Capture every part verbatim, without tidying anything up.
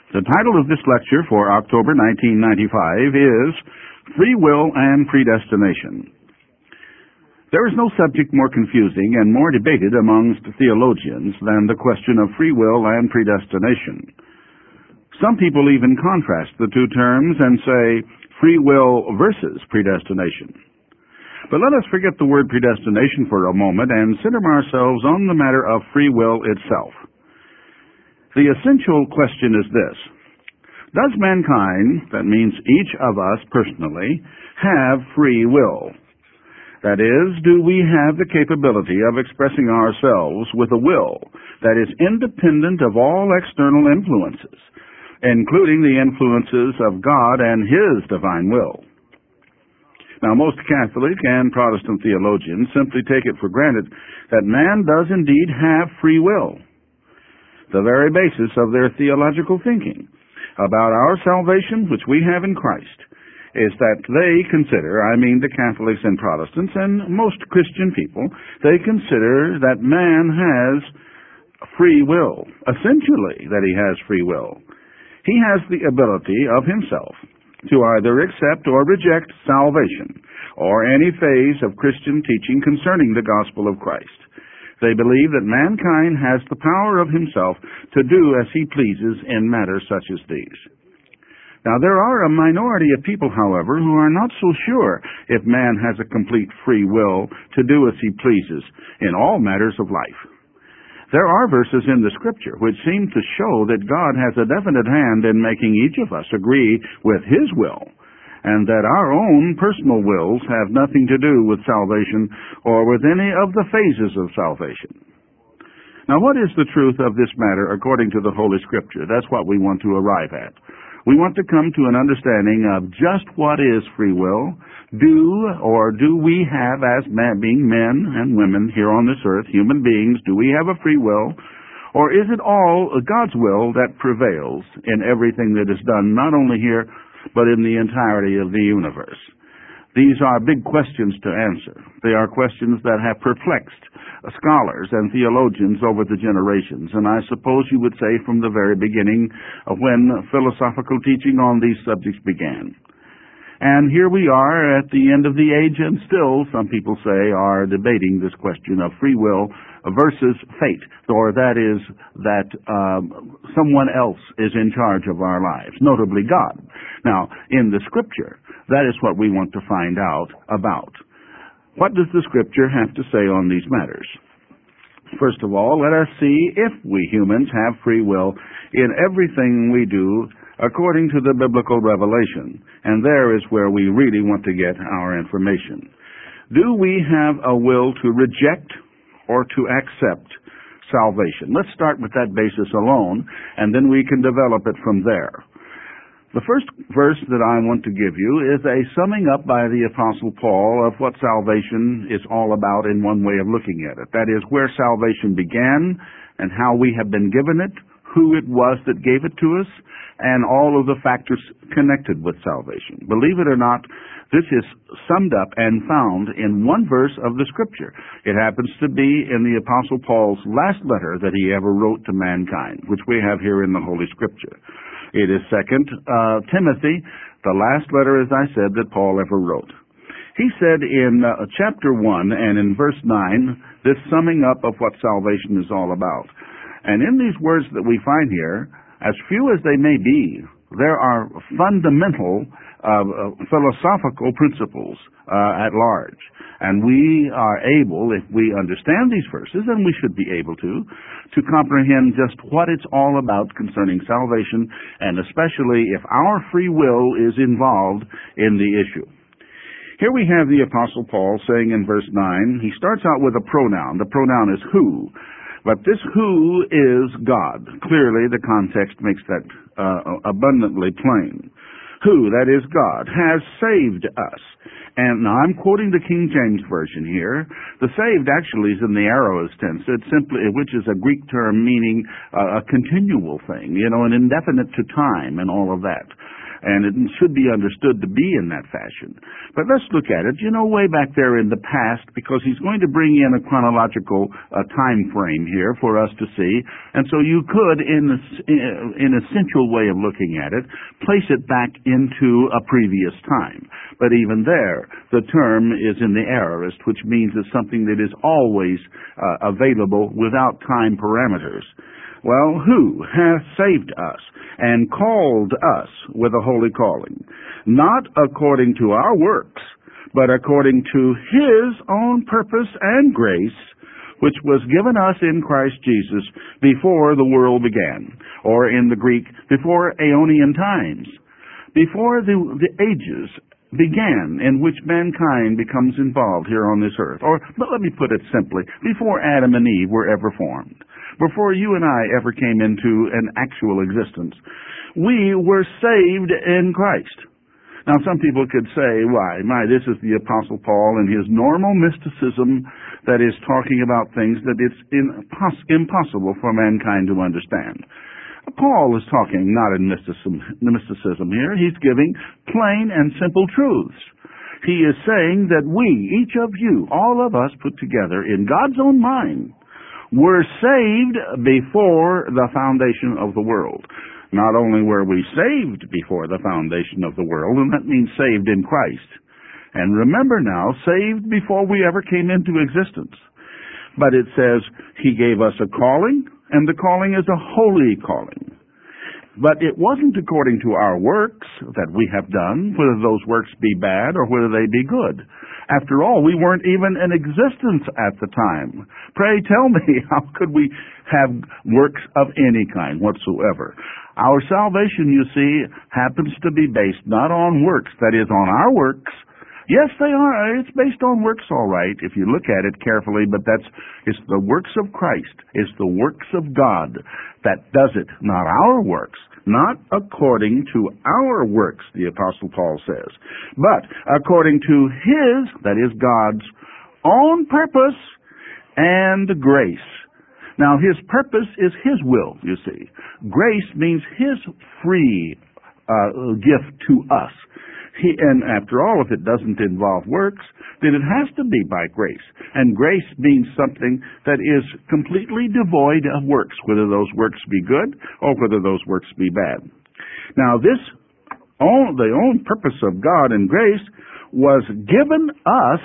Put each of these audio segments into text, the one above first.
The title of this lecture for October nineteen ninety-five is Free Will and Predestination. There is no subject more confusing and more debated amongst theologians than the question of free will and predestination. Some people even contrast the two terms and say free will versus predestination. But let us forget the word predestination for a moment and center ourselves on the matter of free will itself. The essential question is this: does mankind, that means each of us personally, have free will? That is, do we have the capability of expressing ourselves with a will that is independent of all external influences, including the influences of God and His divine will? Now, most Catholic and Protestant theologians simply take it for granted that man does indeed have free will. The very basis of their theological thinking about our salvation, which we have in Christ, is that they consider, I mean the Catholics and Protestants and most Christian people, they consider that man has free will, essentially that he has free will. He has the ability of himself to either accept or reject salvation or any phase of Christian teaching concerning the gospel of Christ. They believe that mankind has the power of himself to do as he pleases in matters such as these. Now, there are a minority of people, however, who are not so sure if man has a complete free will to do as he pleases in all matters of life. There are verses in the Scripture which seem to show that God has a definite hand in making each of us agree with His will, and that our own personal wills have nothing to do with salvation or with any of the phases of salvation. Now, what is the truth of this matter according to the Holy Scripture? That's what we want to arrive at. We want to come to an understanding of just what is free will. Do or do we have, as man, being men and women here on this earth, human beings, do we have a free will? Or is it all God's will that prevails in everything that is done, not only here, but in the entirety of the universe? These are big questions to answer. They are questions that have perplexed scholars and theologians over the generations, and I suppose you would say from the very beginning of when philosophical teaching on these subjects began. And here we are at the end of the age, and still, some people say, are debating this question of free will versus fate, or that is, that um, someone else is in charge of our lives, notably God. Now, in the Scripture, that is what we want to find out about. What does the Scripture have to say on these matters? First of all, let us see if we humans have free will in everything we do according to the biblical revelation. And there is where we really want to get our information. Do we have a will to reject or to accept salvation? Let's start with that basis alone, and then we can develop it from there. The first verse that I want to give you is a summing up by the Apostle Paul of what salvation is all about in one way of looking at it. That is, where salvation began and how we have been given it, who it was that gave it to us, and all of the factors connected with salvation. Believe it or not, this is summed up and found in one verse of the Scripture. It happens to be in the Apostle Paul's last letter that he ever wrote to mankind, which we have here in the Holy Scripture. It is Second uh, Timothy, the last letter, as I said, that Paul ever wrote. He said in uh, chapter one and in verse nine, this summing up of what salvation is all about. And in these words that we find here, as few as they may be, there are fundamental uh, uh, philosophical principles uh, at large. And we are able, if we understand these verses, and we should be able to, to comprehend just what it's all about concerning salvation, and especially if our free will is involved in the issue. Here we have the Apostle Paul saying in verse nine, he starts out with a pronoun. The pronoun is who. But this who is God. Clearly, the context makes that uh, abundantly plain. Who, that is God, has saved us. And now I'm quoting the King James Version here. The saved actually is in the aorist tense, it's simply, which is a Greek term meaning uh, a continual thing, you know, an indefinite to time and all of that. and it should be understood to be in that fashion. But let's look at it, you know, way back there in the past, because he's going to bring in a chronological uh, time frame here for us to see, and so you could, in a, in a sensual way of looking at it, place it back into a previous time. But even there, the term is in the aorist, which means it's something that is always uh, available without time parameters. Well, who hath saved us and called us with a holy calling, not according to our works, but according to his own purpose and grace, which was given us in Christ Jesus before the world began, or in the Greek, before aeonian times, before the, the ages began in which mankind becomes involved here on this earth. Or, but let me put it simply, before Adam and Eve were ever formed, before you and I ever came into an actual existence, we were saved in Christ. Now, some people could say, why, my, this is the Apostle Paul and his normal mysticism that is talking about things that it's impos- impossible for mankind to understand. Paul is talking not in mysticism, mysticism here. He's giving plain and simple truths. He is saying that we, each of you, all of us put together in God's own mind, were saved before the foundation of the world. Not only were we saved before the foundation of the world, and that means saved in Christ. And remember now, saved before we ever came into existence. But it says he gave us a calling, and the calling is a holy calling. But it wasn't according to our works that we have done, whether those works be bad or whether they be good. After all, we weren't even in existence at the time. Pray tell me, how could we have works of any kind whatsoever? Our salvation, you see, happens to be based not on works, that is, on our works. Yes, they are. It's based on works, all right, if you look at it carefully, but that's it's the works of Christ. It's the works of God that does it, not our works. Not according to our works, the Apostle Paul says, but according to his, that is God's, own purpose and grace. Now, his purpose is his will, you see. Grace means his free uh, gift to us. He, and after all, if it doesn't involve works, then it has to be by grace. And grace means something that is completely devoid of works, whether those works be good or whether those works be bad. Now, this, own, the own purpose of God and grace was given us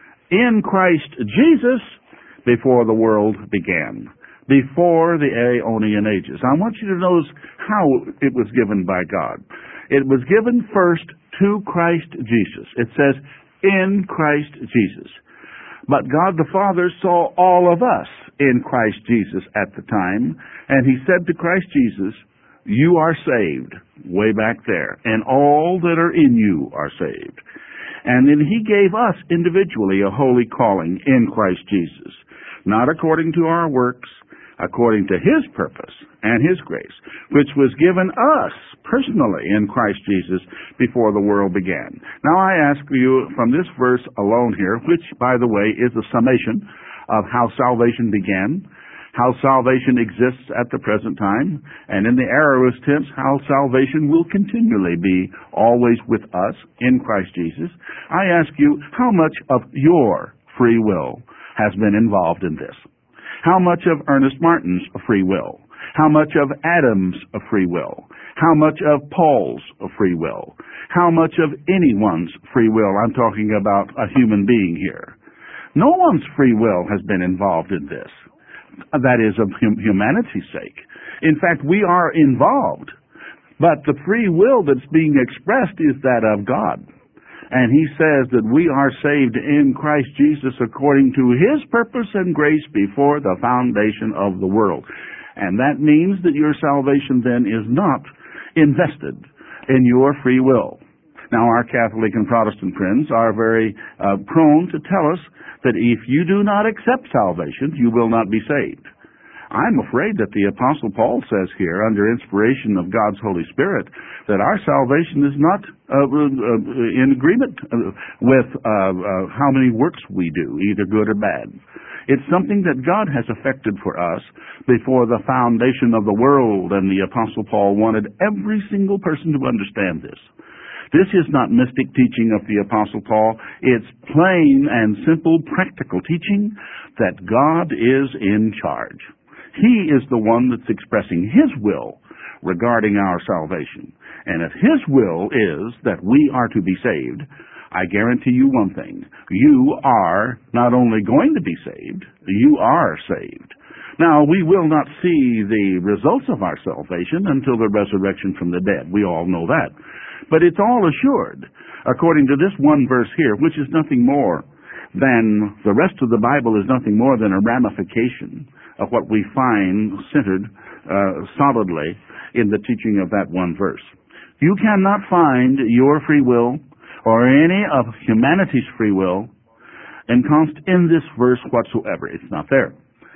in Christ Jesus before the world began, before the Aeonian ages. I want you to notice how it was given by God. It was given first to Christ Jesus. It says, in Christ Jesus. But God the Father saw all of us in Christ Jesus at the time, and he said to Christ Jesus, you are saved, way back there, and all that are in you are saved. And then he gave us individually a holy calling in Christ Jesus, not according to our works, according to his purpose and his grace, which was given us personally in Christ Jesus before the world began. Now I ask you from this verse alone here, which, by the way, is a summation of how salvation began, how salvation exists at the present time, and in the aorist tense, how salvation will continually be always with us in Christ Jesus. I ask you, how much of your free will has been involved in this? How much of Ernest Martin's free will? How much of Adam's free will? How much of Paul's free will? How much of anyone's free will? I'm talking about a human being here. No one's free will has been involved in this. That is, of hum- humanity's sake. In fact, we are involved, but the free will that's being expressed is that of God. And he says that we are saved in Christ Jesus according to his purpose and grace before the foundation of the world. And that means that your salvation then is not invested in your free will. Now, our Catholic and Protestant friends are very uh, prone to tell us that if you do not accept salvation, you will not be saved. I'm afraid that the Apostle Paul says here, under inspiration of God's Holy Spirit, that our salvation is not uh, uh, in agreement with uh, uh, how many works we do, either good or bad. It's something that God has effected for us before the foundation of the world, and the Apostle Paul wanted every single person to understand this. This is not mystic teaching of the Apostle Paul. It's plain and simple practical teaching that God is in charge. He is the one that's expressing His will regarding our salvation. And if His will is that we are to be saved, I guarantee you one thing. You are not only going to be saved, you are saved. Now, we will not see the results of our salvation until the resurrection from the dead. We all know that. But it's all assured, according to this one verse here, which is nothing more than, the rest of the Bible is nothing more than a ramification of what we find centered uh, solidly in the teaching of that one verse. You cannot find your free will or any of humanity's free will encompassed in this verse whatsoever. It's not there.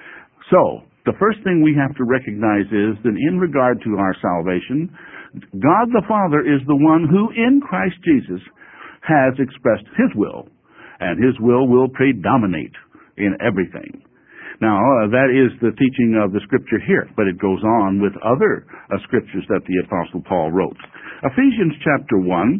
So, the first thing we have to recognize is that in regard to our salvation, God the Father is the one who in Christ Jesus has expressed His will, and His will will predominate in everything. Now, uh, that is the teaching of the Scripture here, but it goes on with other uh, Scriptures that the Apostle Paul wrote. Ephesians chapter one,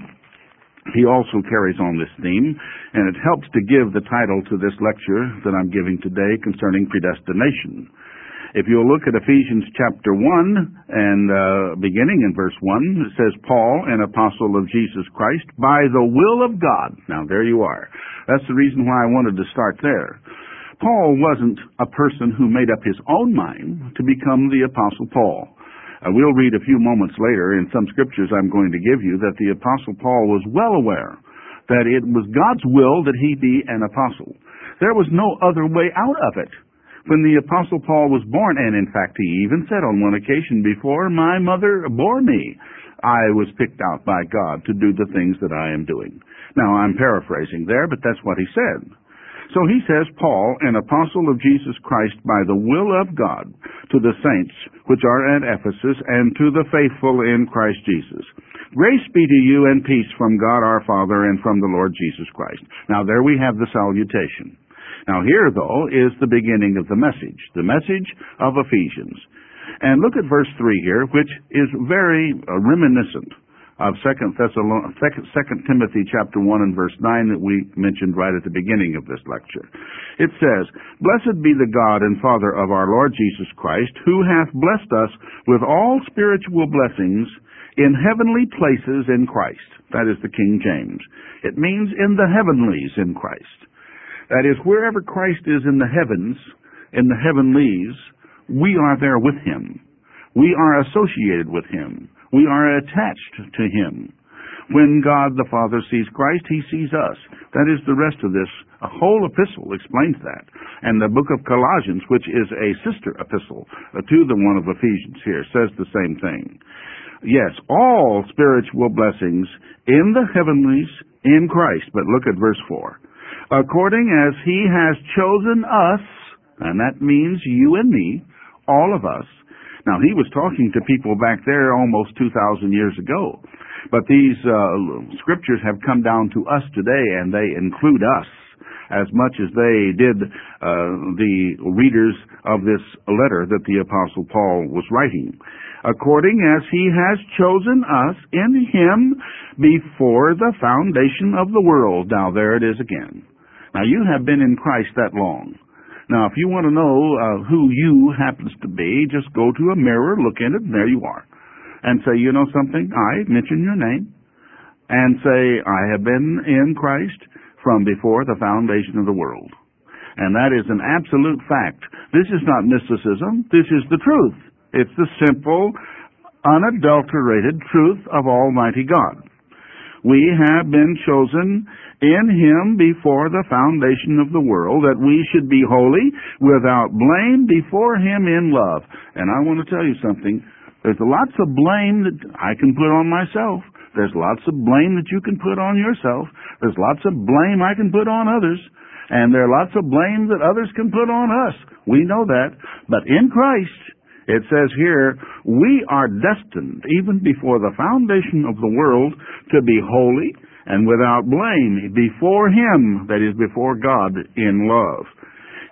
he also carries on this theme, and it helps to give the title to this lecture that I'm giving today concerning predestination. If you'll look at Ephesians chapter one, and uh, beginning in verse one, it says, Paul, an apostle of Jesus Christ, by the will of God. Now, there you are. That's the reason why I wanted to start there. Paul wasn't a person who made up his own mind to become the Apostle Paul. Uh, we'll read a few moments later in some scriptures I'm going to give you that the Apostle Paul was well aware that it was God's will that he be an apostle. There was no other way out of it. When the Apostle Paul was born, and in fact he even said on one occasion, before my mother bore me, I was picked out by God to do the things that I am doing. Now, I'm paraphrasing there, but that's what he said. So he says, Paul, an apostle of Jesus Christ by the will of God, to the saints which are at Ephesus, and to the faithful in Christ Jesus. Grace be to you and peace from God our Father and from the Lord Jesus Christ. Now, there we have the salutation. Now, here, though, is the beginning of the message, the message of Ephesians. And look at verse three here, which is very uh, reminiscent of Second Timothy chapter one and verse nine that we mentioned right at the beginning of this lecture. It says, Blessed be the God and Father of our Lord Jesus Christ, who hath blessed us with all spiritual blessings in heavenly places in Christ. That is the King James. It means in the heavenlies in Christ. That is, wherever Christ is in the heavens, in the heavenlies, we are there with Him. We are associated with Him. We are attached to Him. When God the Father sees Christ, He sees us. That is the rest of this. A whole epistle explains that. And the book of Colossians, which is a sister epistle to the one of Ephesians here, says the same thing. Yes, all spiritual blessings in the heavenlies in Christ. But look at verse four. According as He has chosen us, and that means you and me, all of us. Now, he was talking to people back there almost two thousand years ago. But these uh, scriptures have come down to us today, and they include us as much as they did uh, the readers of this letter that the Apostle Paul was writing. According as He has chosen us in Him before the foundation of the world. Now, there it is again. Now, you have been in Christ that long. Now, if you want to know uh, who you happens to be, just go to a mirror, look in it, and there you are. And say, you know something? I mention your name. And say, I have been in Christ from before the foundation of the world. And that is an absolute fact. This is not mysticism. This is the truth. It's the simple, unadulterated truth of Almighty God. We have been chosen in Him before the foundation of the world, that we should be holy, without blame, before Him in love. And I want to tell you something. There's lots of blame that I can put on myself. There's lots of blame that you can put on yourself. There's lots of blame I can put on others. And there are lots of blame that others can put on us. We know that. But in Christ, it says here, we are destined, even before the foundation of the world, to be holy and without blame before Him, that is, before God, in love.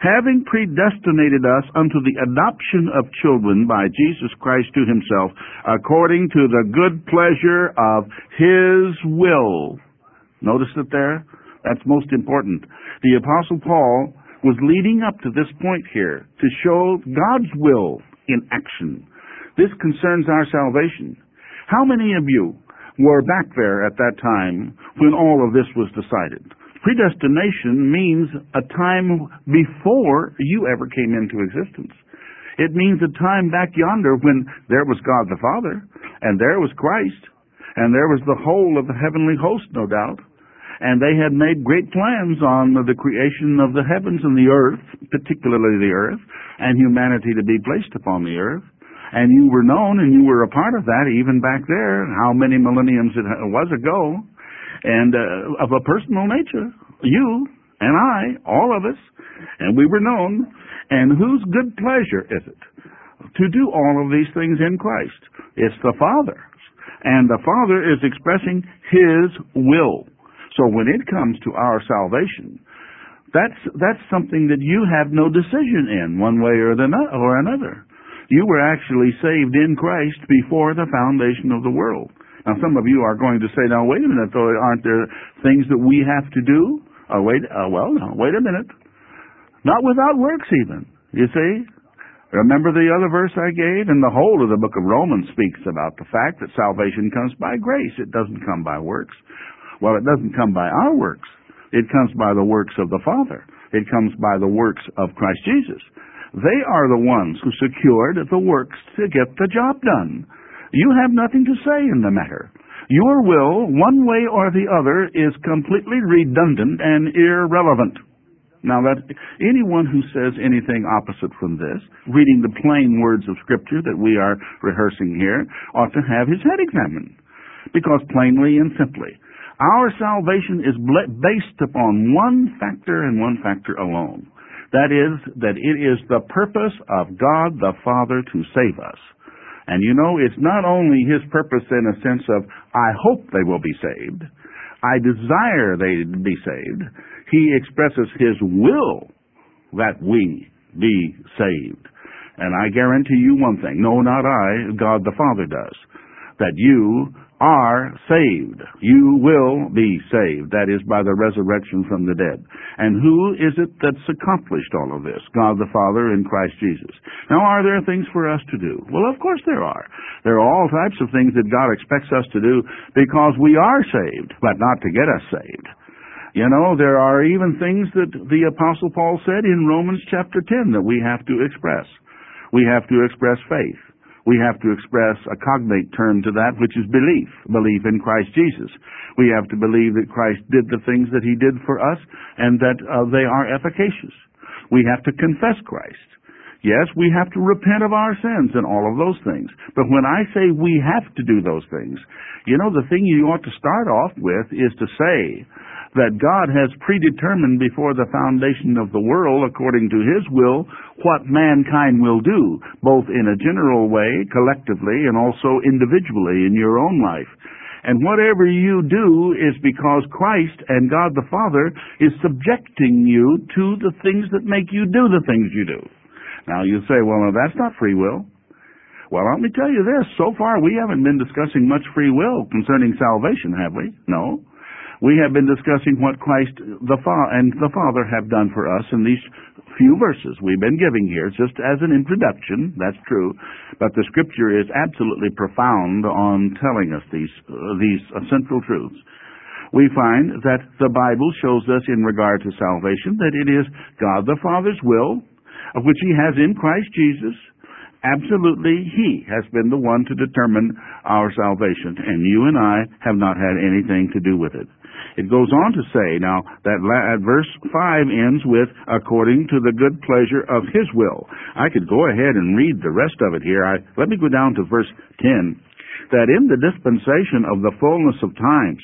having predestinated us unto the adoption of children by Jesus Christ to himself, according to the good pleasure of his will. Notice it there? That's most important. The Apostle Paul was leading up to this point here to show God's will in action. This concerns our salvation. How many of you were back there at that time when all of this was decided? Predestination means a time before you ever came into existence. It means a time back yonder when there was God the Father, and there was Christ, and there was the whole of the heavenly host, no doubt. And they had made great plans on the creation of the heavens and the earth, particularly the earth, and humanity to be placed upon the earth. And you were known, and you were a part of that even back there, how many millenniums it was ago, and uh, of a personal nature. You and I, all of us, and we were known. And whose good pleasure is it to do all of these things in Christ? It's the Father's. And the Father is expressing his will. So when it comes to our salvation, that's that's something that you have no decision in one way or the or another. You were actually saved in Christ before the foundation of the world. Now, some of you are going to say, "Now, wait a minute, though, aren't there things that we have to do?" Oh, wait, uh, well, no, wait a minute. Not without works, even. You see. Remember the other verse I gave? And the whole of the book of Romans speaks about the fact that salvation comes by grace. It doesn't come by works. Well, it doesn't come by our works. It comes by the works of the Father. It comes by the works of Christ Jesus. They are the ones who secured the works to get the job done. You have nothing to say in the matter. Your will, one way or the other, is completely redundant and irrelevant. Now, that anyone who says anything opposite from this, reading the plain words of Scripture that we are rehearsing here, ought to have his head examined. Because plainly and simply, our salvation is based upon one factor and one factor alone. That is, that it is the purpose of God the Father to save us. And you know, it's not only his purpose in a sense of, I hope they will be saved, I desire they be saved. He expresses his will that we be saved. And I guarantee you one thing, no, not I, God the Father does, that you are saved. You will be saved. That is by the resurrection from the dead. And who is it that's accomplished all of this? God the Father in Christ Jesus. Now, are there things for us to do? Well, of course there are. There are all types of things that God expects us to do because we are saved, but not to get us saved. You know, there are even things that the Apostle Paul said in Romans chapter ten that we have to express. We have to express faith. We have to express a cognate term to that, which is belief, belief in Christ Jesus. We have to believe that Christ did the things that he did for us and that uh, they are efficacious. We have to confess Christ. Yes, we have to repent of our sins and all of those things. But when I say we have to do those things, you know, the thing you ought to start off with is to say that God has predetermined before the foundation of the world, according to his will, what mankind will do, both in a general way, collectively, and also individually in your own life. And whatever you do is because Christ and God the Father is subjecting you to the things that make you do the things you do. Now you say, well, no, that's not free will. Well, let me tell you this. So far, we haven't been discussing much free will concerning salvation, have we? No. We have been discussing what Christ the Fa- and the Father have done for us in these few verses we've been giving here, just as an introduction. That's true. But the Scripture is absolutely profound on telling us these, uh, these essential truths. We find that the Bible shows us in regard to salvation that it is God the Father's will, of which he has in Christ Jesus. Absolutely, he has been the one to determine our salvation, and you and I have not had anything to do with it. It goes on to say, now, that la- verse five ends with, according to the good pleasure of his will. I could go ahead and read the rest of it here. I, let me go down to verse ten. That in the dispensation of the fullness of times,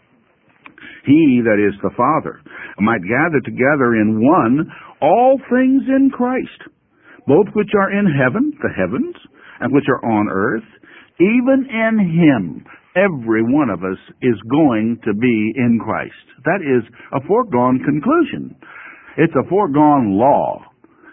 he, that is the Father, might gather together in one all things in Christ, both which are in heaven, the heavens, and which are on earth, even in him. Every one of us is going to be in Christ. That is a foregone conclusion. It's a foregone law.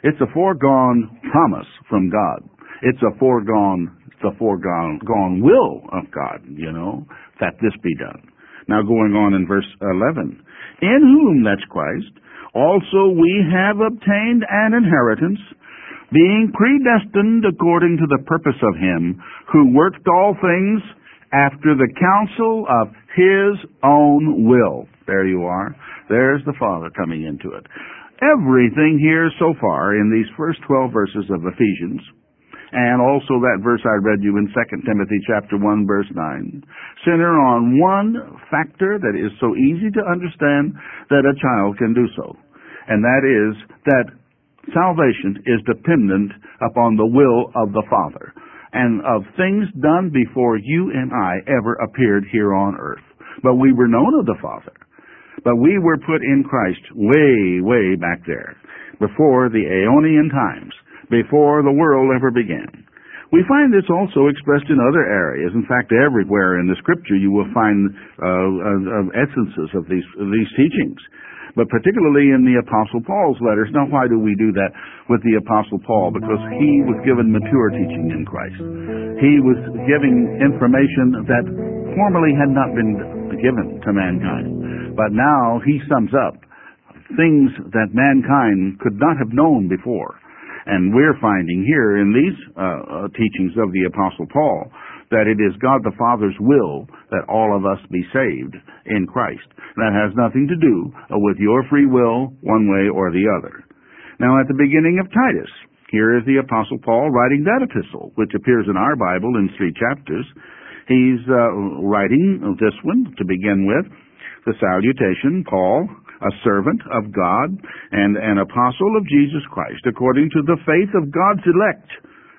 It's a foregone promise from God. It's a foregone, it's a foregone gone will of God, you know, that this be done. Now going on in verse eleven. In whom, that's Christ, also we have obtained an inheritance, being predestined according to the purpose of him who worked all things after the counsel of his own will. There you are. There's the Father coming into it. Everything here so far in these first twelve verses of Ephesians, and also that verse I read you in Second Timothy chapter one, verse nine, center on one factor that is so easy to understand that a child can do so. And that is that salvation is dependent upon the will of the Father and of things done before you and I ever appeared here on earth. But we were known of the Father. But we were put in Christ way, way back there, before the Aeonian times, before the world ever began. We find this also expressed in other areas. In fact, everywhere in the Scripture you will find uh, uh, essences of these, of these teachings. But particularly in the Apostle Paul's letters. Now, why do we do that with the Apostle Paul? Because he was given mature teaching in Christ. He was giving information that formerly had not been given to mankind. But now he sums up things that mankind could not have known before. And we're finding here in these uh, teachings of the Apostle Paul that it is God the Father's will that all of us be saved in Christ. That has nothing to do with your free will one way or the other. Now at the beginning of Titus, here is the Apostle Paul writing that epistle, which appears in our Bible in three chapters. He's uh, writing this one to begin with, the salutation, Paul, a servant of God and an apostle of Jesus Christ, according to the faith of God's elect,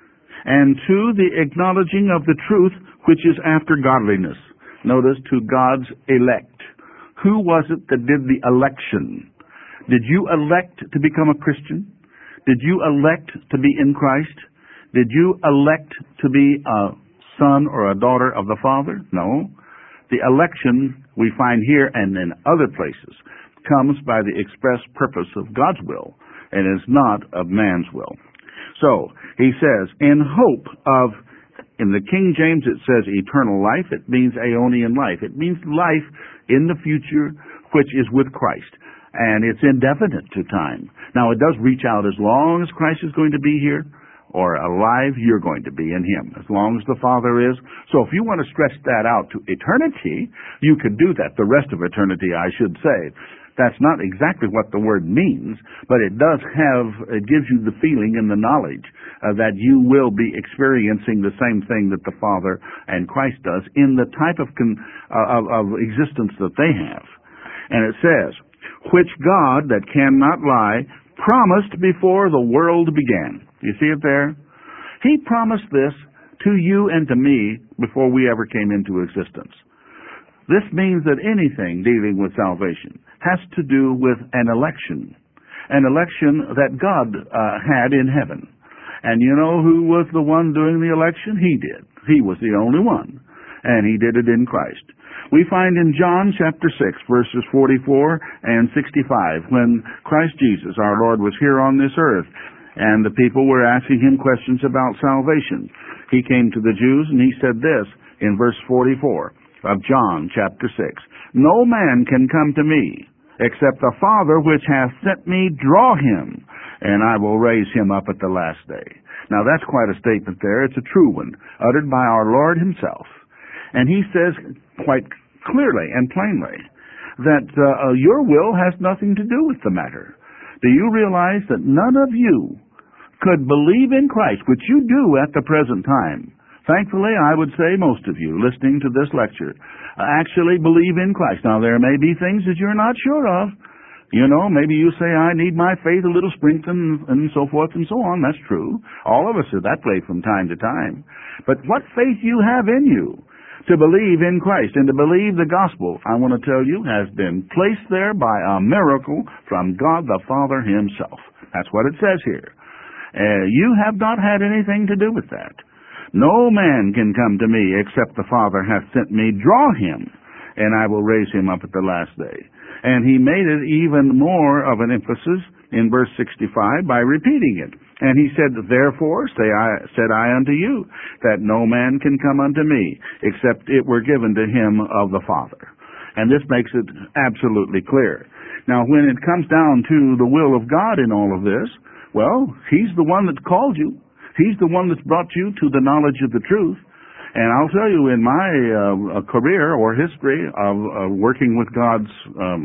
and to the acknowledging of the truth which is after godliness. Notice, to God's elect. Who was it that did the election? Did you elect to become a Christian? Did you elect to be in Christ? Did you elect to be a son or a daughter of the Father? No. The election we find here and in other places comes by the express purpose of God's will and is not of man's will. So, he says, in hope of, in the King James it says eternal life. It means Aeonian life. It means life in the future which is with Christ. And it's indefinite to time. Now, it does reach out as long as Christ is going to be here, or alive, you're going to be in Him, as long as the Father is. So if you want to stretch that out to eternity, you could do that, the rest of eternity, I should say. That's not exactly what the word means, but it does have, it gives you the feeling and the knowledge uh, that you will be experiencing the same thing that the Father and Christ does in the type of, con, uh, of, of existence that they have. And it says, which God that cannot lie promised before the world began. You see it there? He promised this to you and to me before we ever came into existence. This means that anything dealing with salvation has to do with an election, an election that God uh, had in heaven. And you know who was the one doing the election? He did. He was the only one. And He did it in Christ. We find in John chapter six, verses forty-four and sixty-five, when Christ Jesus, our Lord, was here on this earth, and the people were asking Him questions about salvation. He came to the Jews and He said this in verse forty-four of John chapter six, no man can come to me except the Father which hath sent me draw him, and I will raise him up at the last day. Now that's quite a statement there. It's a true one, uttered by our Lord Himself. And He says quite clearly and plainly that uh, your will has nothing to do with the matter. Do you realize that none of you could believe in Christ, which you do at the present time? Thankfully, I would say most of you listening to this lecture actually believe in Christ. Now, there may be things that you're not sure of. You know, maybe you say, I need my faith a little strengthened and so forth and so on. That's true. All of us are that way from time to time. But what faith you have in you to believe in Christ and to believe the gospel, I want to tell you, has been placed there by a miracle from God the Father Himself. That's what it says here. Uh, you have not had anything to do with that. No man can come to me except the Father hath sent me. Draw him, and I will raise him up at the last day. And He made it even more of an emphasis in verse sixty-five by repeating it. And he said, Therefore say I, said I unto you, that no man can come unto me, except it were given to him of the Father. And this makes it absolutely clear. Now, when it comes down to the will of God in all of this, well, he's the one that called you. He's the one that's brought you to the knowledge of the truth. And I'll tell you, in my uh, career or history of uh, working with God's um,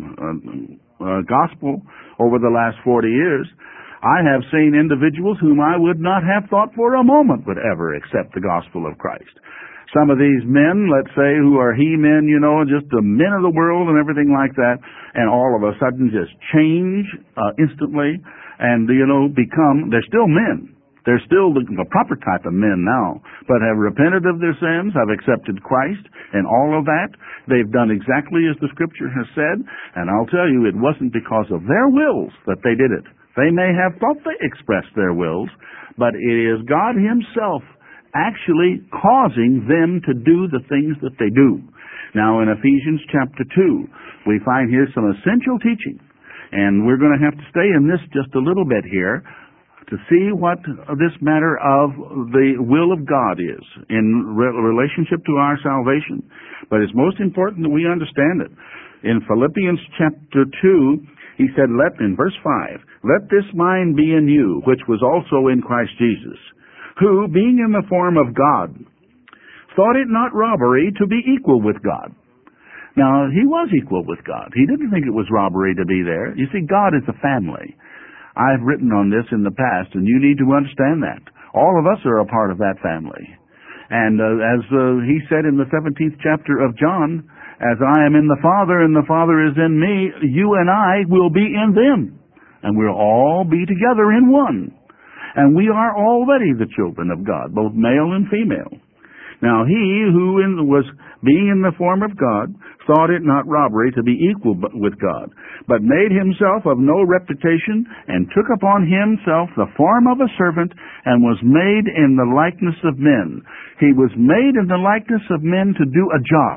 uh, uh, gospel over the last forty years, I have seen individuals whom I would not have thought for a moment would ever accept the gospel of Christ. Some of these men, let's say, who are he-men, you know, just the men of the world and everything like that, and all of a sudden just change uh, instantly and, you know, become, they're still men. They're still the, the proper type of men now, but have repented of their sins, have accepted Christ, and all of that. They've done exactly as the Scripture has said, and I'll tell you, it wasn't because of their wills that they did it. They may have thought they expressed their wills, but it is God Himself actually causing them to do the things that they do. Now, in Ephesians chapter two, we find here some essential teaching, and we're going to have to stay in this just a little bit here to see what this matter of the will of God is in re- relationship to our salvation. But it's most important that we understand it. In Philippians chapter two, he said, let, in verse five, let this mind be in you, which was also in Christ Jesus, who, being in the form of God, thought it not robbery to be equal with God. Now, he was equal with God. He didn't think it was robbery to be there. You see, God is a family. I've written on this in the past, and you need to understand that. All of us are a part of that family. And uh, as uh, he said in the seventeenth chapter of John, as I am in the Father and the Father is in me, you and I will be in them. And we'll all be together in one. And we are already the children of God, both male and female. Now he who in, was being in the form of God thought it not robbery to be equal with God, but made himself of no reputation, and took upon himself the form of a servant, and was made in the likeness of men. He was made in the likeness of men to do a job.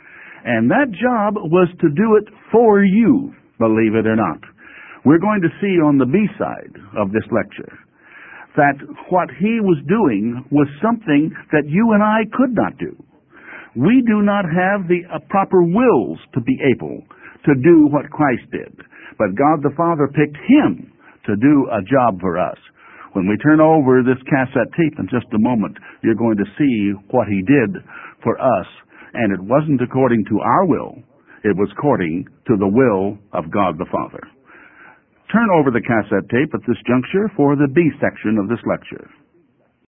And that job was to do it for you, believe it or not. We're going to see on the B side of this lecture that what he was doing was something that you and I could not do. We do not have the uh, proper wills to be able to do what Christ did. But God the Father picked him to do a job for us. When we turn over this cassette tape in just a moment, you're going to see what he did for us. And it wasn't according to our will. It was according to the will of God the Father. Turn over the cassette tape at this juncture for the B section of this lecture.